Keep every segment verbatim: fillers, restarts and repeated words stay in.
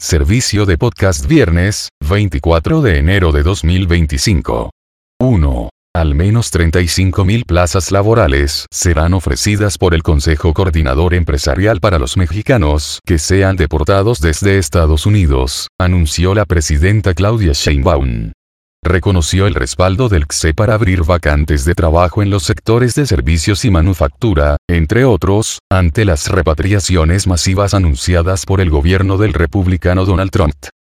Servicio de podcast viernes, veinticuatro de enero de dos mil veinticinco. uno. Al menos treinta y cinco mil plazas laborales serán ofrecidas por el Consejo Coordinador Empresarial para los mexicanos que sean deportados desde Estados Unidos, anunció la presidenta Claudia Sheinbaum. Reconoció el respaldo del C S E para abrir vacantes de trabajo en los sectores de servicios y manufactura, entre otros, ante las repatriaciones masivas anunciadas por el gobierno del republicano Donald Trump.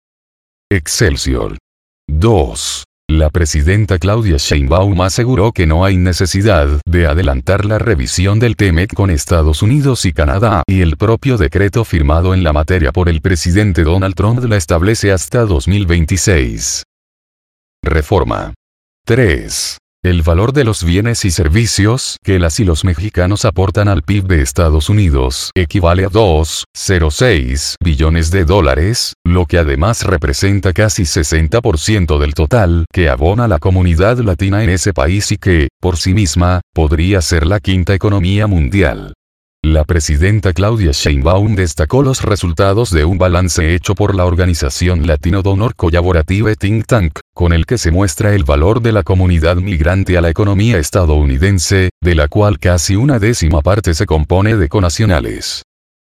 Excelsior. dos. La presidenta Claudia Sheinbaum aseguró que no hay necesidad de adelantar la revisión del T M E C con Estados Unidos y Canadá, y el propio decreto firmado en la materia por el presidente Donald Trump la establece hasta dos mil veintiséis. Reforma. tres. El valor de los bienes y servicios que las y los mexicanos aportan al P I B de Estados Unidos equivale a dos punto cero seis billones de dólares, lo que además representa casi sesenta por ciento del total que abona la comunidad latina en ese país y que, por sí misma, podría ser la quinta economía mundial. La presidenta Claudia Sheinbaum destacó los resultados de un balance hecho por la organización Latino Donor Collaborative Think Tank, con el que se muestra el valor de la comunidad migrante a la economía estadounidense, de la cual casi una décima parte se compone de conacionales.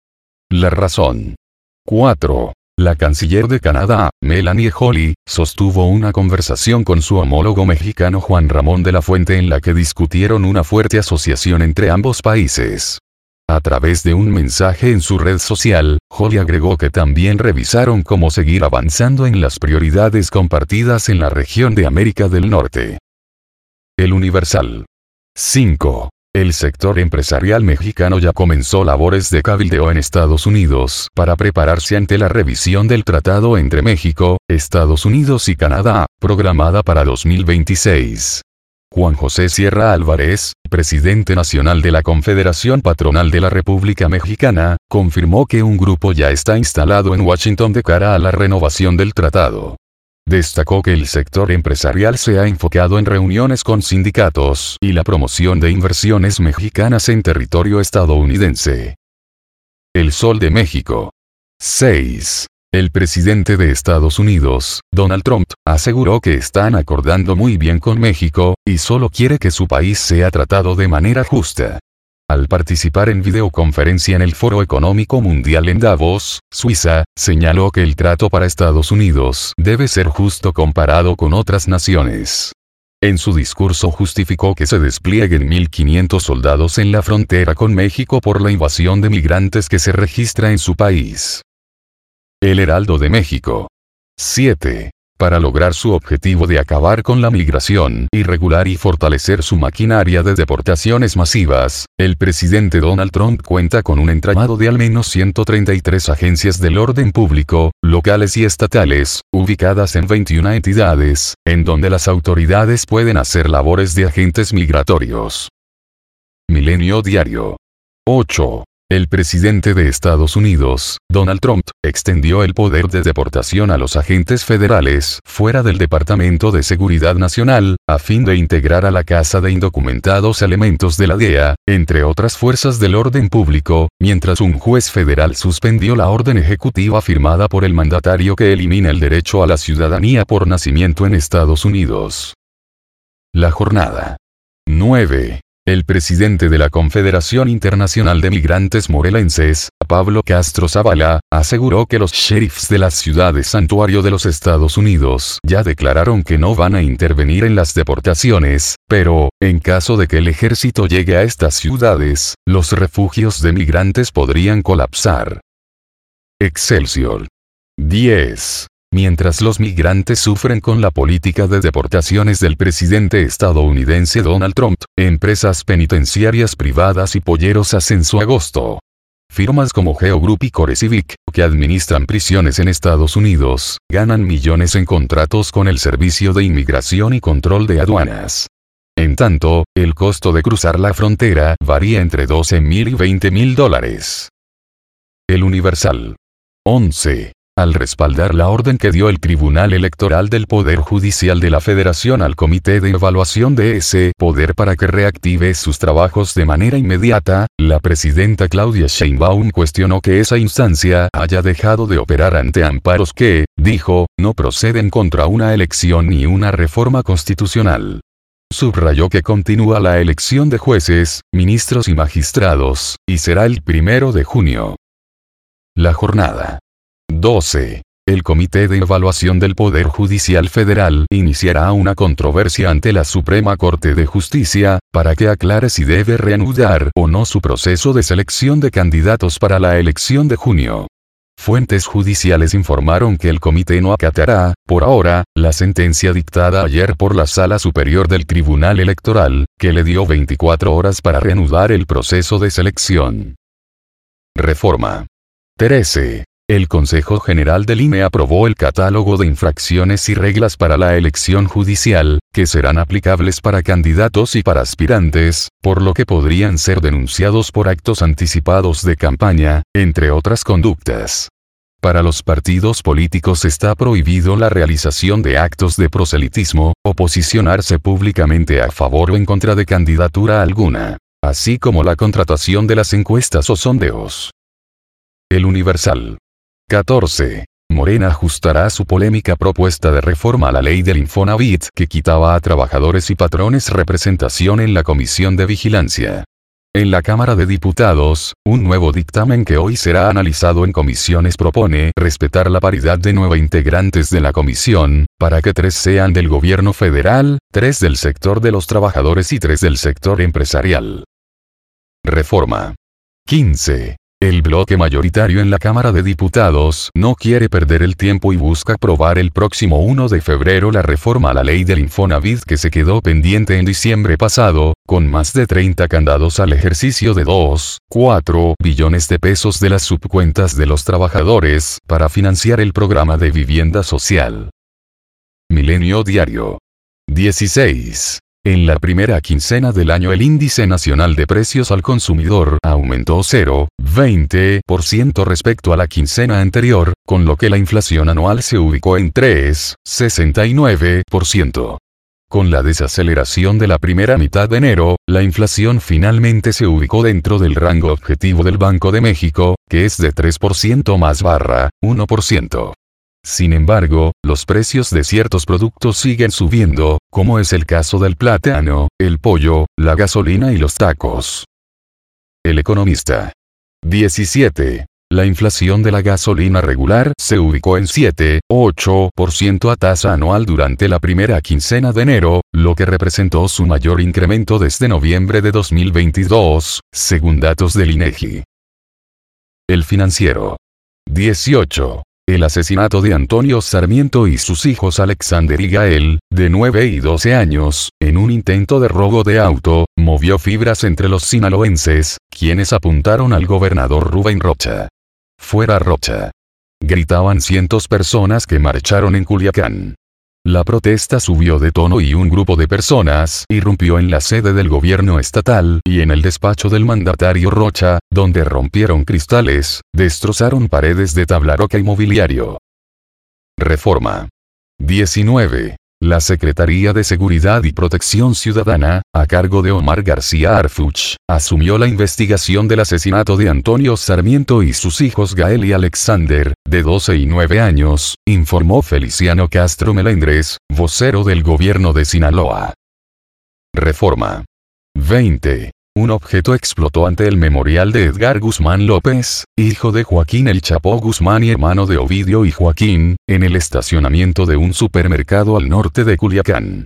La razón. cuatro. La canciller de Canadá, Melanie Joly, sostuvo una conversación con su homólogo mexicano Juan Ramón de la Fuente en la que discutieron una fuerte asociación entre ambos países. A través de un mensaje en su red social, Joly agregó que también revisaron cómo seguir avanzando en las prioridades compartidas en la región de América del Norte. El Universal. cinco. El sector empresarial mexicano ya comenzó labores de cabildeo en Estados Unidos para prepararse ante la revisión del tratado entre México, Estados Unidos y Canadá, programada para dos mil veintiséis. Juan José Sierra Álvarez, presidente nacional de la Confederación Patronal de la República Mexicana, confirmó que un grupo ya está instalado en Washington de cara a la renovación del tratado. Destacó que el sector empresarial se ha enfocado en reuniones con sindicatos y la promoción de inversiones mexicanas en territorio estadounidense. El Sol de México. seis. El presidente de Estados Unidos, Donald Trump, aseguró que están acordando muy bien con México, y solo quiere que su país sea tratado de manera justa. Al participar en videoconferencia en el Foro Económico Mundial en Davos, Suiza, señaló que el trato para Estados Unidos debe ser justo comparado con otras naciones. En su discurso justificó que se desplieguen mil quinientos soldados en la frontera con México por la invasión de migrantes que se registra en su país. El Heraldo de México. siete. Para lograr su objetivo de acabar con la migración irregular y fortalecer su maquinaria de deportaciones masivas, el presidente Donald Trump cuenta con un entramado de al menos ciento treinta y tres agencias del orden público, locales y estatales, ubicadas en veintiuna entidades, en donde las autoridades pueden hacer labores de agentes migratorios. Milenio Diario. ocho. El presidente de Estados Unidos, Donald Trump, extendió el poder de deportación a los agentes federales fuera del Departamento de Seguridad Nacional, a fin de integrar a la Casa de Indocumentados elementos de la D E A, entre otras fuerzas del orden público, mientras un juez federal suspendió la orden ejecutiva firmada por el mandatario que elimina el derecho a la ciudadanía por nacimiento en Estados Unidos. La jornada. nueve. El presidente de la Confederación Internacional de Migrantes Morelenses, Pablo Castro Zavala, aseguró que los sheriffs de las ciudades santuario de los Estados Unidos ya declararon que no van a intervenir en las deportaciones, pero, en caso de que el ejército llegue a estas ciudades, los refugios de migrantes podrían colapsar. Excelsior. diez. Mientras los migrantes sufren con la política de deportaciones del presidente estadounidense Donald Trump, empresas penitenciarias privadas y polleros hacen su agosto. Firmas como Geo Group y Core Civic, que administran prisiones en Estados Unidos, ganan millones en contratos con el Servicio de Inmigración y Control de Aduanas. En tanto, el costo de cruzar la frontera varía entre doce mil y veinte mil dólares. El Universal. once. al respaldar la orden que dio el Tribunal Electoral del Poder Judicial de la Federación al Comité de Evaluación de ese poder para que reactive sus trabajos de manera inmediata, la presidenta Claudia Sheinbaum cuestionó que esa instancia haya dejado de operar ante amparos que, dijo, no proceden contra una elección ni una reforma constitucional. Subrayó que continúa la elección de jueces, ministros y magistrados, y será el primero de junio. La jornada. doce. El Comité de Evaluación del Poder Judicial Federal iniciará una controversia ante la Suprema Corte de Justicia, para que aclare si debe reanudar o no su proceso de selección de candidatos para la elección de junio. Fuentes judiciales informaron que el comité no acatará, por ahora, la sentencia dictada ayer por la Sala Superior del Tribunal Electoral, que le dio veinticuatro horas para reanudar el proceso de selección. Reforma. trece. El Consejo General del I N E aprobó el catálogo de infracciones y reglas para la elección judicial, que serán aplicables para candidatos y para aspirantes, por lo que podrían ser denunciados por actos anticipados de campaña, entre otras conductas. Para los partidos políticos está prohibido la realización de actos de proselitismo, o posicionarse públicamente a favor o en contra de candidatura alguna, así como la contratación de las encuestas o sondeos. El Universal. catorce. Morena ajustará su polémica propuesta de reforma a la ley del Infonavit que quitaba a trabajadores y patrones representación en la Comisión de Vigilancia. En la Cámara de Diputados, un nuevo dictamen que hoy será analizado en comisiones propone respetar la paridad de nueve integrantes de la comisión, para que tres sean del gobierno federal, tres del sector de los trabajadores y tres del sector empresarial. Reforma. quince. El bloque mayoritario en la Cámara de Diputados no quiere perder el tiempo y busca aprobar el próximo uno de febrero la reforma a la ley del Infonavit que se quedó pendiente en diciembre pasado, con más de treinta candados al ejercicio de dos punto cuatro billones de pesos de las subcuentas de los trabajadores, para financiar el programa de vivienda social. Milenio Diario. dieciséis. En la primera quincena del año el índice nacional de precios al consumidor aumentó cero punto veinte por ciento respecto a la quincena anterior, con lo que la inflación anual se ubicó en tres punto sesenta y nueve por ciento. Con la desaceleración de la primera mitad de enero, la inflación finalmente se ubicó dentro del rango objetivo del Banco de México, que es de tres por ciento más barra uno por ciento. Sin embargo, los precios de ciertos productos siguen subiendo, como es el caso del plátano, el pollo, la gasolina y los tacos. El Economista. diecisiete. La inflación de la gasolina regular se ubicó en siete punto ocho por ciento a tasa anual durante la primera quincena de enero, lo que representó su mayor incremento desde noviembre de dos mil veintidós, según datos del INEGI. El Financiero. dieciocho. El asesinato de Antonio Sarmiento y sus hijos Alexander y Gael, de nueve y doce años, en un intento de robo de auto, movió fibras entre los sinaloenses, quienes apuntaron al gobernador Rubén Rocha. ¡Fuera Rocha! Gritaban cientos personas que marcharon en Culiacán. La protesta subió de tono y un grupo de personas irrumpió en la sede del gobierno estatal y en el despacho del mandatario Rocha, donde rompieron cristales, destrozaron paredes de tablaroca y mobiliario. Reforma. diecinueve. La Secretaría de Seguridad y Protección Ciudadana, a cargo de Omar García Harfuch, asumió la investigación del asesinato de Antonio Sarmiento y sus hijos Gael y Alexander, de doce y nueve años, informó Feliciano Castro Melendres, vocero del gobierno de Sinaloa. Reforma. veinte. Un objeto explotó ante el memorial de Edgar Guzmán López, hijo de Joaquín El Chapo Guzmán y hermano de Ovidio y Joaquín, en el estacionamiento de un supermercado al norte de Culiacán.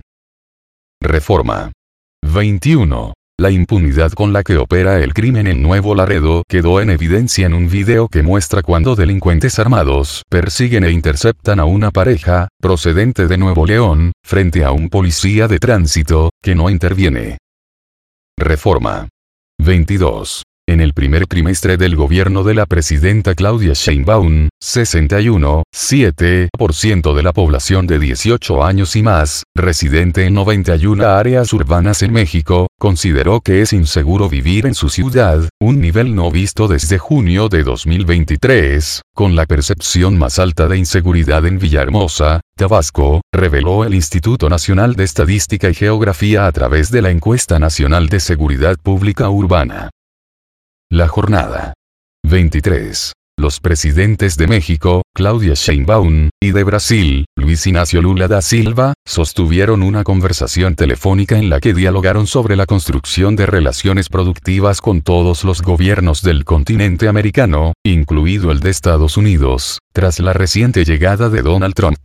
Reforma. veintiuno. La impunidad con la que opera el crimen en Nuevo Laredo quedó en evidencia en un video que muestra cuando delincuentes armados persiguen e interceptan a una pareja, procedente de Nuevo León, frente a un policía de tránsito, que no interviene. Reforma. veintidós. En el primer trimestre del gobierno de la presidenta Claudia Sheinbaum, sesenta y uno coma siete por ciento de la población de dieciocho años y más, residente en noventa y una áreas urbanas en México, consideró que es inseguro vivir en su ciudad, un nivel no visto desde junio de dos mil veintitrés, con la percepción más alta de inseguridad en Villahermosa, Tabasco, reveló el Instituto Nacional de Estadística y Geografía a través de la Encuesta Nacional de Seguridad Pública Urbana. La jornada. veintitrés. Los presidentes de México, Claudia Sheinbaum, y de Brasil, Luis Inácio Lula da Silva, sostuvieron una conversación telefónica en la que dialogaron sobre la construcción de relaciones productivas con todos los gobiernos del continente americano, incluido el de Estados Unidos, tras la reciente llegada de Donald Trump.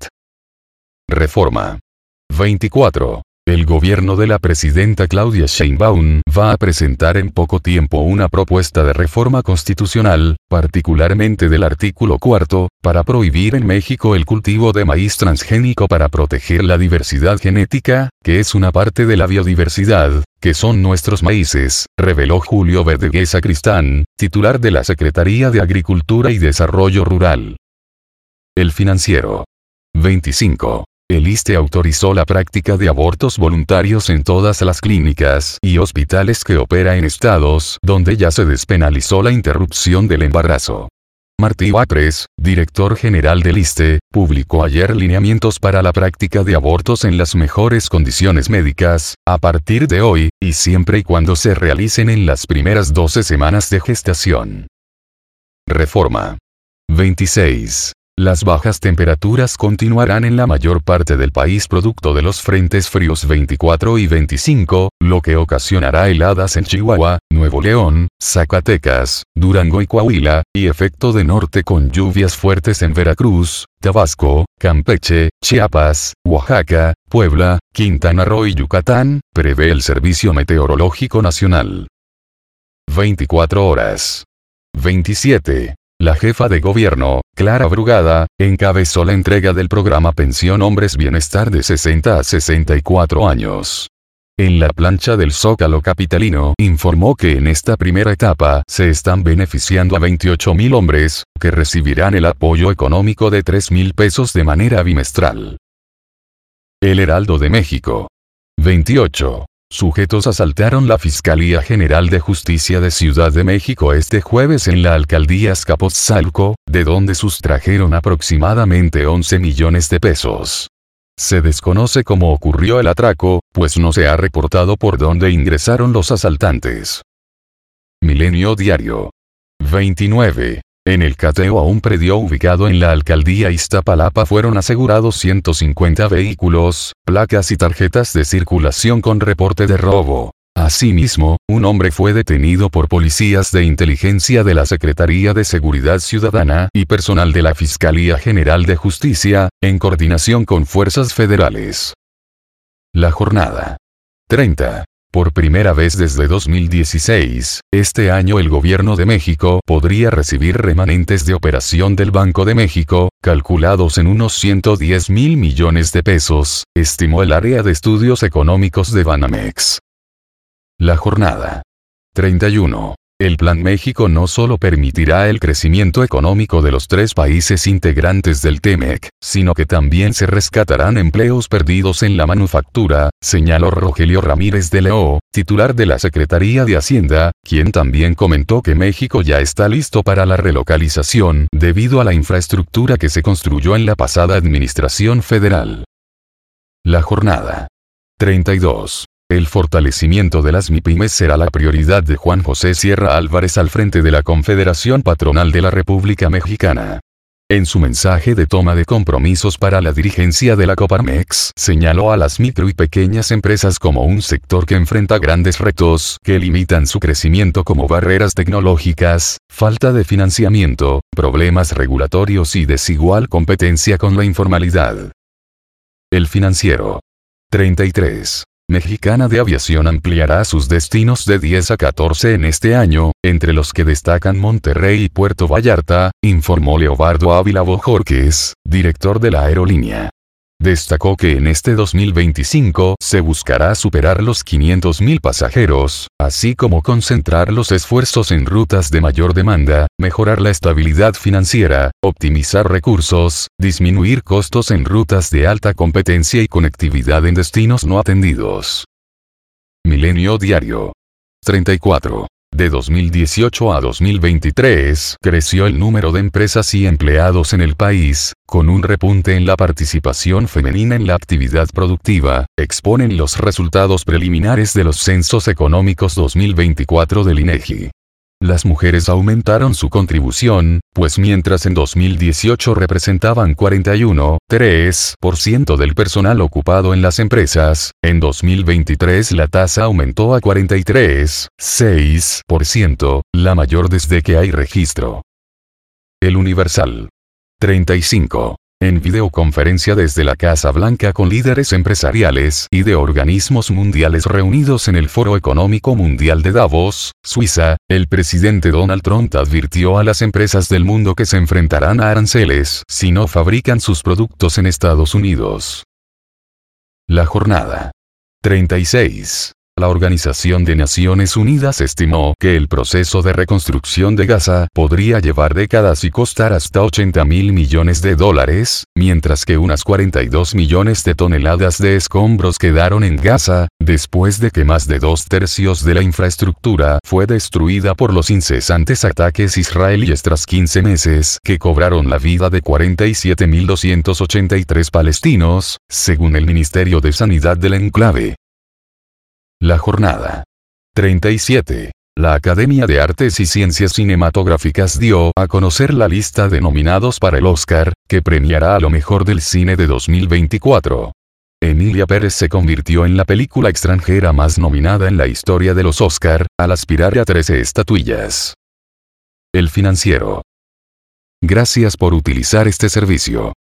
Reforma. veinticuatro. El gobierno de la presidenta Claudia Sheinbaum va a presentar en poco tiempo una propuesta de reforma constitucional, particularmente del artículo cuarto, para prohibir en México el cultivo de maíz transgénico para proteger la diversidad genética, que es una parte de la biodiversidad, que son nuestros maíces, reveló Julio Verdeguer Sacristán, titular de la Secretaría de Agricultura y Desarrollo Rural. El Financiero. veinticinco. El I S S S T E autorizó la práctica de abortos voluntarios en todas las clínicas y hospitales que opera en estados donde ya se despenalizó la interrupción del embarazo. Martí Batres, director general del I S S S T E, publicó ayer lineamientos para la práctica de abortos en las mejores condiciones médicas, a partir de hoy, y siempre y cuando se realicen en las primeras doce semanas de gestación. Reforma. veintiséis. Las bajas temperaturas continuarán en la mayor parte del país producto de los frentes fríos veinticuatro y veinticinco, lo que ocasionará heladas en Chihuahua, Nuevo León, Zacatecas, Durango y Coahuila, y efecto de norte con lluvias fuertes en Veracruz, Tabasco, Campeche, Chiapas, Oaxaca, Puebla, Quintana Roo y Yucatán, prevé el Servicio Meteorológico Nacional. veinticuatro horas. veintisiete. La jefa de gobierno, Clara Brugada, encabezó la entrega del programa Pensión Hombres Bienestar de sesenta a sesenta y cuatro años. En la plancha del Zócalo capitalino informó que en esta primera etapa se están beneficiando a veintiocho mil hombres, que recibirán el apoyo económico de tres mil pesos de manera bimestral. El Heraldo de México. veintiocho. Sujetos asaltaron la Fiscalía General de Justicia de Ciudad de México este jueves en la alcaldía Azcapotzalco, de donde sustrajeron aproximadamente once millones de pesos. Se desconoce cómo ocurrió el atraco, pues no se ha reportado por dónde ingresaron los asaltantes. Milenio Diario. veintinueve. En el cateo a un predio ubicado en la alcaldía Iztapalapa fueron asegurados ciento cincuenta vehículos, placas y tarjetas de circulación con reporte de robo. Asimismo, un hombre fue detenido por policías de inteligencia de la Secretaría de Seguridad Ciudadana y personal de la Fiscalía General de Justicia, en coordinación con fuerzas federales. La jornada. treinta. Por primera vez desde dos mil dieciséis, este año el gobierno de México podría recibir remanentes de operación del Banco de México, calculados en unos ciento diez mil millones de pesos, estimó el área de estudios económicos de Banamex. La jornada. treinta y uno. El Plan México no solo permitirá el crecimiento económico de los tres países integrantes del T M E C, sino que también se rescatarán empleos perdidos en la manufactura, señaló Rogelio Ramírez de Leó, titular de la Secretaría de Hacienda, quien también comentó que México ya está listo para la relocalización debido a la infraestructura que se construyó en la pasada administración federal. La jornada. treinta y dos. El fortalecimiento de las MIPYMES será la prioridad de Juan José Sierra Álvarez al frente de la Confederación Patronal de la República Mexicana. En su mensaje de toma de compromisos para la dirigencia de la Coparmex, señaló a las micro y pequeñas empresas como un sector que enfrenta grandes retos que limitan su crecimiento, como barreras tecnológicas, falta de financiamiento, problemas regulatorios y desigual competencia con la informalidad. El Financiero. treinta y tres. Mexicana de Aviación ampliará sus destinos de diez a catorce en este año, entre los que destacan Monterrey y Puerto Vallarta, informó Leobardo Ávila Bojorquez, director de la aerolínea. Destacó que en este dos mil veinticinco se buscará superar los quinientos mil pasajeros, así como concentrar los esfuerzos en rutas de mayor demanda, mejorar la estabilidad financiera, optimizar recursos, disminuir costos en rutas de alta competencia y conectividad en destinos no atendidos. Milenio Diario. treinta y cuatro. De dos mil dieciocho a dos mil veintitrés, creció el número de empresas y empleados en el país, con un repunte en la participación femenina en la actividad productiva, exponen los resultados preliminares de los Censos Económicos dos mil veinticuatro del INEGI. Las mujeres aumentaron su contribución, pues mientras en dos mil dieciocho representaban cuarenta y uno punto tres por ciento del personal ocupado en las empresas, en dos mil veintitrés la tasa aumentó a cuarenta y tres punto seis por ciento, la mayor desde que hay registro. El Universal. treinta y cinco. En videoconferencia desde la Casa Blanca con líderes empresariales y de organismos mundiales reunidos en el Foro Económico Mundial de Davos, Suiza, el presidente Donald Trump advirtió a las empresas del mundo que se enfrentarán a aranceles si no fabrican sus productos en Estados Unidos. La Jornada. treinta y seis. La Organización de Naciones Unidas estimó que el proceso de reconstrucción de Gaza podría llevar décadas y costar hasta ochenta mil millones de dólares, mientras que unas cuarenta y dos millones de toneladas de escombros quedaron en Gaza, después de que más de dos tercios de la infraestructura fue destruida por los incesantes ataques israelíes tras quince meses que cobraron la vida de cuarenta y siete mil doscientos ochenta y tres palestinos, según el Ministerio de Sanidad del enclave. La Jornada. treinta y siete. La Academia de Artes y Ciencias Cinematográficas dio a conocer la lista de nominados para el Oscar, que premiará a lo mejor del cine de dos mil veinticuatro. Emilia Pérez se convirtió en la película extranjera más nominada en la historia de los Oscar, al aspirar a trece estatuillas. El Financiero. Gracias por utilizar este servicio.